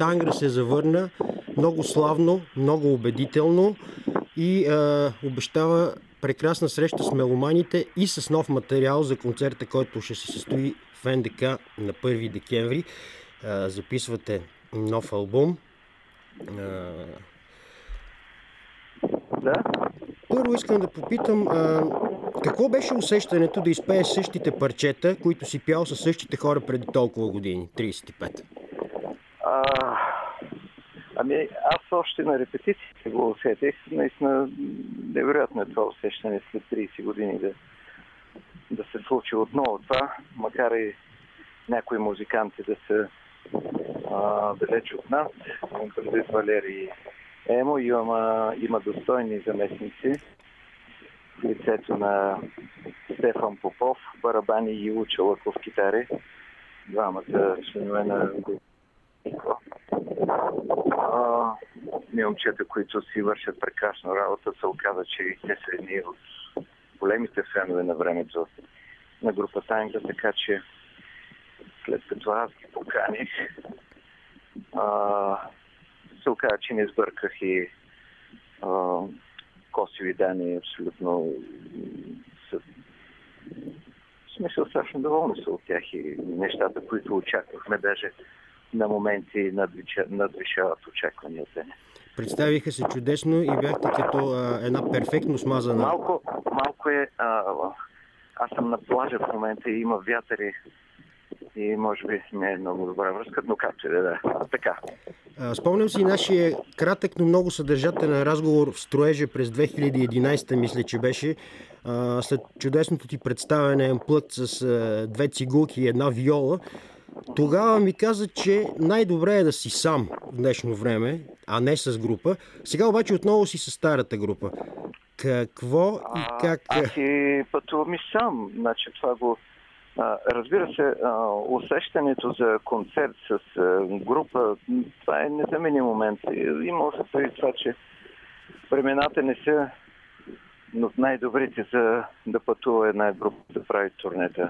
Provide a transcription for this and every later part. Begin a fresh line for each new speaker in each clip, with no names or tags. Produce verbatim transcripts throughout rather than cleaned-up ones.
Тангра се завърна много славно, много убедително и а, обещава прекрасна среща с меломаните и с нов материал за концерта, който ще се състои в НДК на първи декември. А, записвате нов албум. А...
Да.
Първо искам да попитам, а, какво беше усещането да изпееш същите парчета, които си пял със същите хора преди толкова години, трийсет и пет?
А, ами аз още на репетициите го усетих. Наистина невероятно е това усещане след трийсет години да, да се случи отново това, макар и някои музиканти да са а, далеч от нас. Предвид Валери Емо, има, има достойни заместници в лицето на Стефан Попов, барабани и Уча Лъков китари, двамата членове на а, ми момчета, които си вършат прекрасно работа, се оказа, че и те са едни от големите фенове на времето на група Тангра, така че след като аз ги поканих, а, се оказа, че не сбърках и а, Коси Видани абсолютно са, в смисъл страшно доволни са от тях и нещата, които очаквахме, даже на моменти надвишават очакванията ни.
Представиха се чудесно и бяхте като а, една перфектно смазана...
Малко, малко е... А, аз съм на плажа в момента и има вятъри и може би не е много добра връзка, но както и да е. Така.
А, спомням си нашия кратък, но много съдържателен разговор в Строежа през две хиляди и единадесета, мисля, че беше. А, след чудесното ти представяне Амплът с а, две цигулки и една виола. Тогава ми каза, че най-добре е да си сам в днешно време, а не с група. Сега обаче отново си с старата група. Какво и как...
А, аз си пътувам и сам. Значи това го... А, разбира се, а, усещането за концерт с а, група, това е незаменим момент. Имало се преди това, че времената не са от най-добрите за да пътува една група да прави турнета.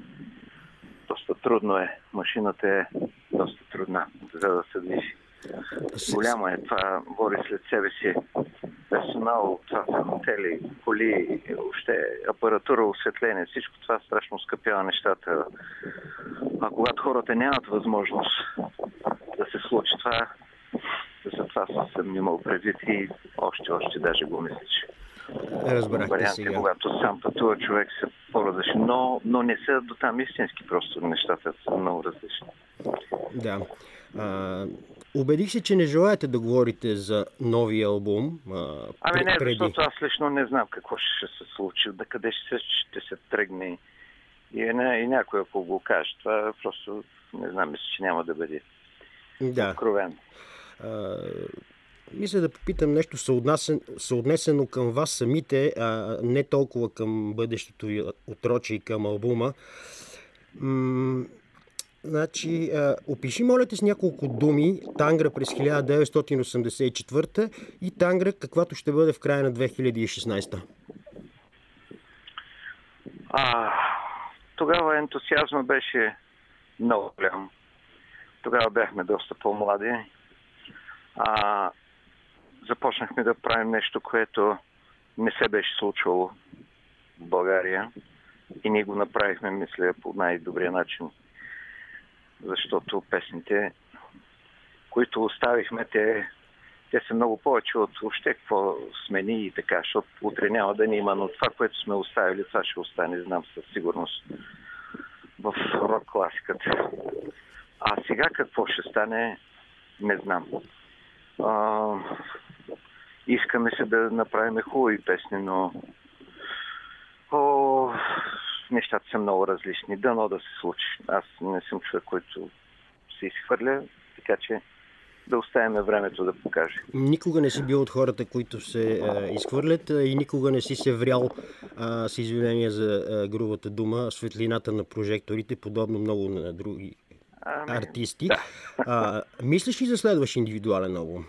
Доста трудно е. Машината е доста трудна, за да се движи. Голямо е това, води след себе си персонал, това са хотели, коли, въобще апаратура, осветление, всичко това страшно скъпява нещата. А когато хората нямат възможност да се случи това, за това съм имал предвид и още, още даже го мисля, че
разбрахте сега.
Когато сам пътува, човек се по-различен, но, но не са до там истински, просто нещата са много различни.
Да. А, убедих се, че не желаете да говорите за новия албум. А,
ами не,
преди.
Защото аз лично не знам какво ще се случи, да къде ще се, ще се тръгне и, не, и някой ако го каже. Това просто не знам, мисля, че няма да бъде
да.
откровено.
А, мисля да попитам нещо съотнесено към вас самите, а не толкова към бъдещето ви отроче и към албума. М- значи, а, опиши, моля те, с няколко думи Тангра през хиляда деветстотин осемдесет и четвърта и Тангра, каквато ще бъде в края на две хиляди и шестнадесета.
А, тогава ентусиазма беше много голям. Тогава бяхме доста по-млади. А, започнахме да правим нещо, което не се беше случвало в България. И ние го направихме, мисля, по най-добрия начин. Защото песните, които оставихме, те, те са много повече от въобще какво смени и така, защото утре няма да ни има, но това, което сме оставили, това ще остане, знам със сигурност, в рок-класиката. А сега какво ще стане, не знам. А, искаме се да направим хубави песни, но о, нещата са много различни. Дано да се случи. Аз не съм човек, който се изхвърля, така че да оставим времето да покаже.
Никога не си бил от хората, които се а, изхвърлят и никога не си се врял а, с извинение за а, грубата дума светлината на прожекторите, подобно много на други ами, артисти. Да. А, мислиш ли за следващ индивидуален албум?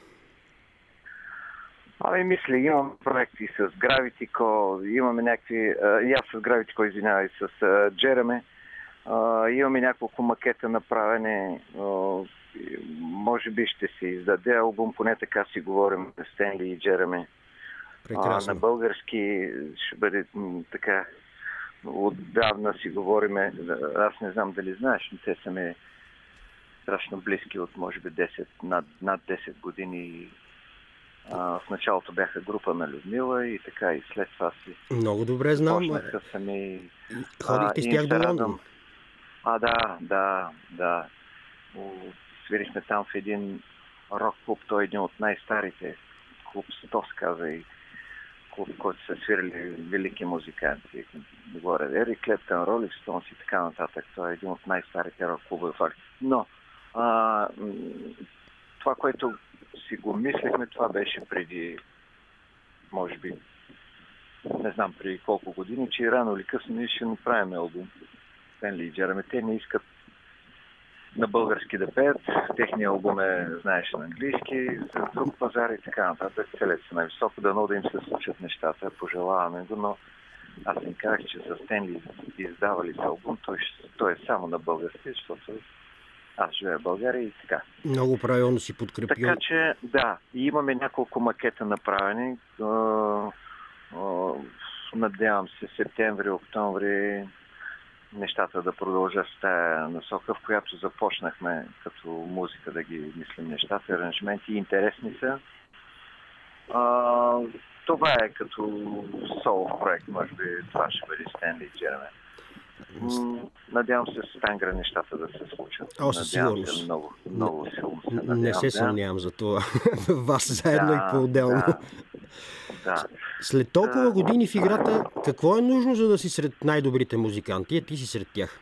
Ами мисля, имам проекти с Gravity Co, имаме някакви, а, и аз с Gravity Co, извинявай, с а, Джереме, а, имаме няколко макета направени, а, може би ще се издаде албум, поне така си говорим с Стенли и Джереми.
Прекрасно.
А, на български ще бъде м, така, отдавна си говориме, аз не знам дали знаеш, но те са ми страшно близки от може би десет, над, над десет години. А, в началото бяха група на Людмила и така, и след това си
Много добре знам.
почнаха сами.
Ходихте с тях до Лондон.
А, да, да, да. Свирихме там в един рок-клуб, той е един от най-старите. Клуб Стос, каза, и клуб, в който са свирили велики музиканти. Говоря, Ерик Клептън, Ролинг Стоунс и така нататък. Той е един от най-старите рок-клубове. Но а, това, което си го мислехме, това беше преди, може би, не знам преди колко години, че рано или късно ние ще направим албум. Стенли и Джереми, те не искат на български да пеят. Техният албум е, знаеш, на английски, за друг пазар и така нататък. Целят се най-високо, дано да им се случат нещата. Пожелаваме го, но аз им казах, че за Стенли издавали се албум, той, той е само на български, защото аз живея в България и така.
Много правилно си подкрепил.
Така че, да, и имаме няколко макета направени. Надявам се септември, октомври нещата да продължат с тая насока, в която започнахме като музика да ги мислим нещата, аранжименти, интересни са. А, това е като соло проект, може би това ще бъде Стенли и Джереми. Надявам се с Тангра нещата да се случат.
О, със сигурност.
Много, много силно се надявам.
Не се съмнявам за това. Вас заедно
да,
и по-отделно.
Да, да.
След толкова години в играта, какво е нужно, за да си сред най-добрите музиканти? А ти си сред тях.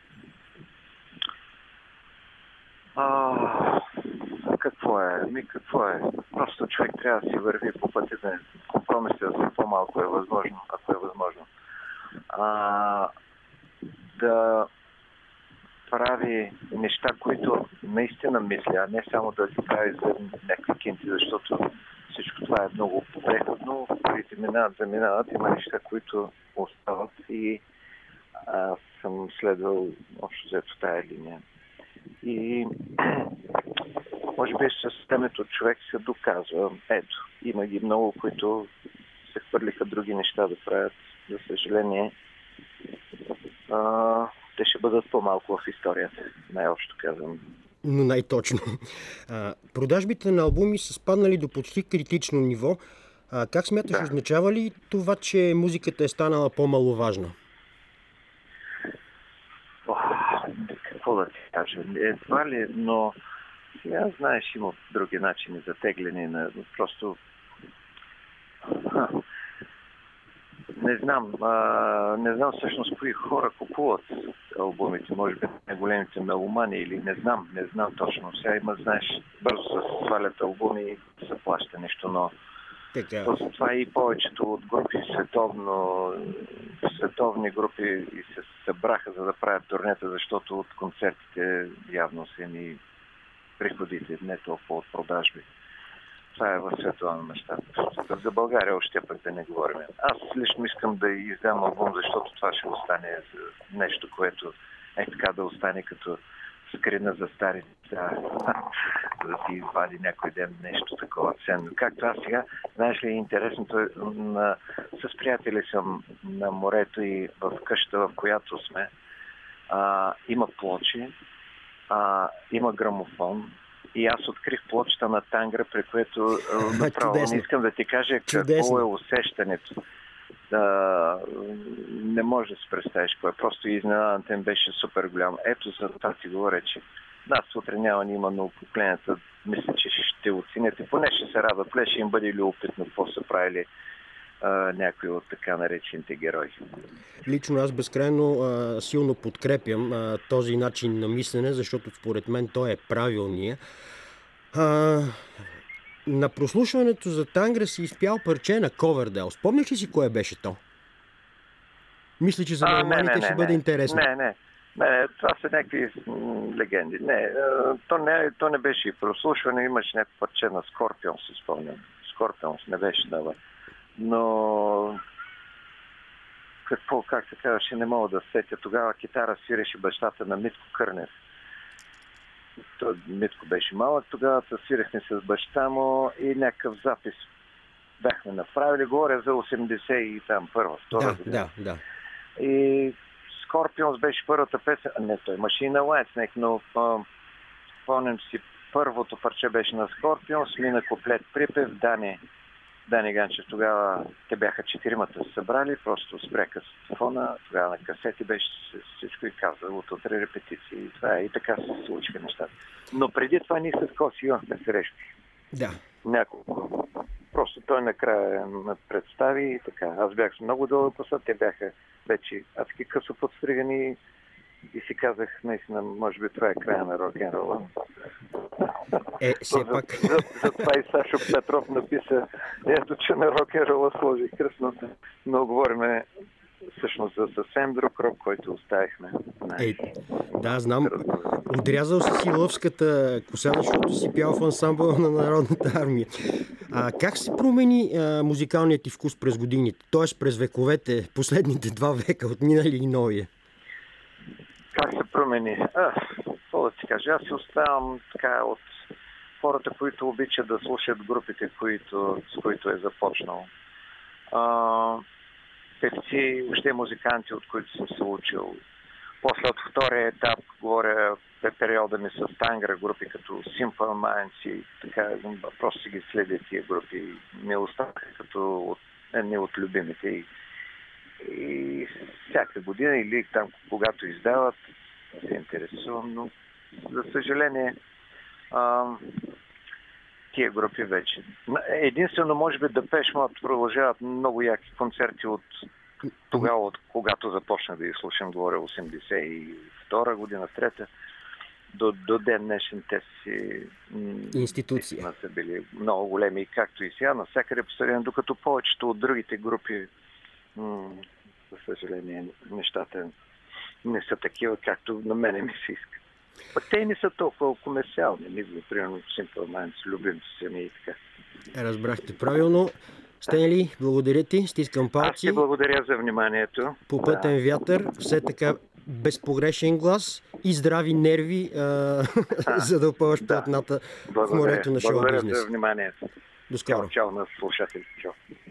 А, какво е? Ми какво е? Просто човек трябва да си върви по пътя на компромиса за по-малко е възможно, ако е възможно. А, да прави неща, които наистина мисля, а не само да си прави за някакви кинти, защото всичко това е много преходно, парите минават, заминават, има неща, които остават и аз съм следвал общо взето тая линия. И може би с темето човек се доказва. Ето, има ги много, които се хвърлиха други неща да правят. За съжаление, а, те ще бъдат по-малко в историята, най-общо казвам.
Но най-точно. А, продажбите на албуми са спаднали до почти критично ниво. А, как смяташ, да. Означава ли това, че музиката е станала по-маловажна?
О, какво да ти кажа? Едва ли, но сега знаеш, има други начини за тегляне на просто... Не знам, а, не знам всъщност кои хора купуват албумите, може би големите меломани или не знам, не знам точно. Сега има, знаеш, бързо се свалят албуми и се плаща нещо, но
така.
Това и повечето от групи световно, световни групи и се събраха за да правят турнета, защото от концертите явно са ни приходите, не толкова от продажби. Това е в световен мащаб. За България още пък да не говорим. Аз лично искам да издам албум, защото това ще остане нещо, което е така да остане като скрина за стари деца, да си извади някой ден нещо такова ценно. Както аз сега, знаеш ли, интересното е, на, с приятели съм на морето и в къщата, в която сме, а, има плочи, а, има грамофон, и аз открих плочата на Тангра, при което направо не искам да ти кажа какво е усещането. Да, не можеш да се представиш какво е. Просто изненадан им беше супер голям. Ето за това си говоря, че да, сутрин няма ни има новопоколенията. Мисля, че ще оценят и поне ще се радват. Пле ще им бъде любопитно какво са правили а, някои от така наречените герои.
Лично аз безкрайно а, силно подкрепям а, този начин на мислене, защото според мен той е правилния. А, на прослушването за Тангра си изпял парче на Ковердейл. Спомняш ли си кое беше то? Мисля, че за нормалните ще
не,
бъде
не,
интересно.
Не, не, не, това са някакви легенди. Не, то не, то не беше и прослушване, имаше някакво парче на Скорпион, се спомням. Скорпион не беше дава. Но какво, как се казваше, не мога да сетя. Тогава китара свиреше бащата на Митко Кърнев. той Митко беше малък тогава, свирахме с баща му и някакъв запис бяхме направили. Говоря за осемдесет и първа, втора
Да,
година.
да, да.
И Скорпионс беше първата песен. Не, той имаше на Уайтснейк, но помням си, първото парче беше на Скорпионс, мина куплет припев, Дани, Дани Ганчев. Тогава те бяха четиримата се събрали, просто спряха с фона, тогава на касети беше всичко и каза, от утре репетиции. И това е, и така се случиха нещата. Но преди това ние с Коси имахме срещи.
Да.
Няколко. Просто той накрая ме представи и така. Аз бях с много дълга коса, те бяха вече адски късо подстригани и си казах, наистина, може би това е края на рок-н-рола.
Е, все пак...
За, за, за това и Сашо Петров написа, ето, че на рок-н-рола сложих кръстното, но говорим всъщност за съвсем друг рок, който оставихме.
Е, да, знам. Отрязал си лъвската коса, защото си пял в ансамбъла на Народната армия. А как се промени а, музикалният ти вкус през годините? Т.е. през вековете, последните два века, от минали и новия?
Как се промени? А, какво да ти кажа? Аз си оставам така от хората, които обичат да слушат групите, които, с които е започнал. А, певци, въобще музиканти, от които съм се учил. После от втория етап, говоря в периода ми с Тангра, групи като Simple Minds и така, просто си ги следя тия групи. Не останаха като от, не от любимите. И, и всяка година или там, когато издават, се интересувам, но за съжаление а, тия групи вече. Единствено, може би, Депеш Мод продължават много яки концерти от тогава, от когато започнах да ги слушам, говоря осемдесет и втора година, трета, до, до ден днешен те си
институция.
Са били много големи, както и сега, навсякъде по света, докато повечето от другите групи, м- за съжаление, нещата не са такива, както на мене ми се иска. Пък те не са толкова комерциални, ние, примерно, Simple Minds, любим се ми и така.
Разбрахте правилно. Стенли, благодаря ти, стискам палци.
Аз ти благодаря за вниманието.
По пътен да. Вятър, все така безпогрешен глас и здрави нерви, а, за да опъваш платната да. В морето на шоу-бизнес.
Благодаря за вниманието.
До скоро.
Чао, чао на слушателите. Чао.